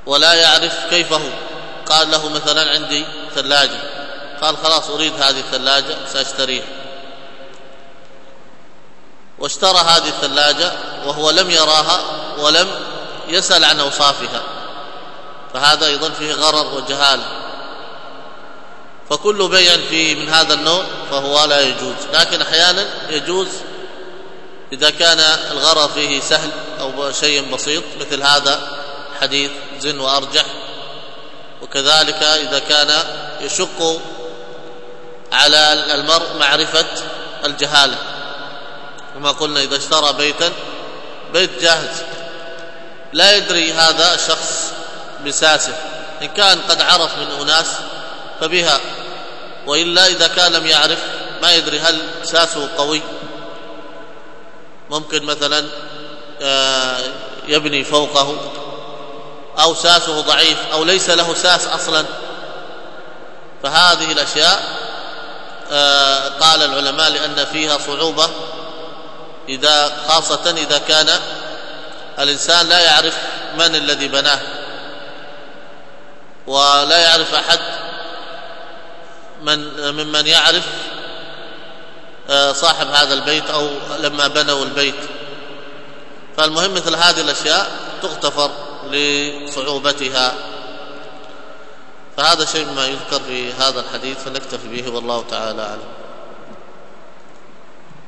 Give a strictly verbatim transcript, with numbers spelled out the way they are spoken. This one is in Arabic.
ولا يعرف كيف هو، قال له مثلا عندي ثلاجة، قال خلاص أريد هذه الثلاجة سأشتريها، واشترى هذه الثلاجة وهو لم يراها ولم يسأل عن أوصافها، فهذا أيضا فيه غرر وجهالة. فكل بيع في من هذا النوع فهو لا يجوز، لكن أحيانا يجوز إذا كان الغرر فيه سهل أو شيء بسيط، مثل هذا حديث زن وأرجح. وكذلك إذا كان يشق على المرء معرفة الجهالة، كما قلنا إذا اشترى بيتا بيت جاهز لا يدري هذا الشخص بساسه، إن كان قد عرف من أناس فبها، وإلا إذا كان لم يعرف ما يدري هل ساسه قوي، ممكن مثلا يبني فوقه، أو ساسه ضعيف، أو ليس له ساس أصلا. فهذه الأشياء قال العلماء لأن فيها صعوبة، إذا خاصة إذا كان الإنسان لا يعرف من الذي بناه، ولا يعرف أحد من ممن يعرف صاحب هذا البيت أو لما بنوا البيت. فالمهم مثل هذه الأشياء تغتفر لصعوبتها. فهذا شيء ما يذكر في هذا الحديث، فنكتفي به والله تعالى أعلم.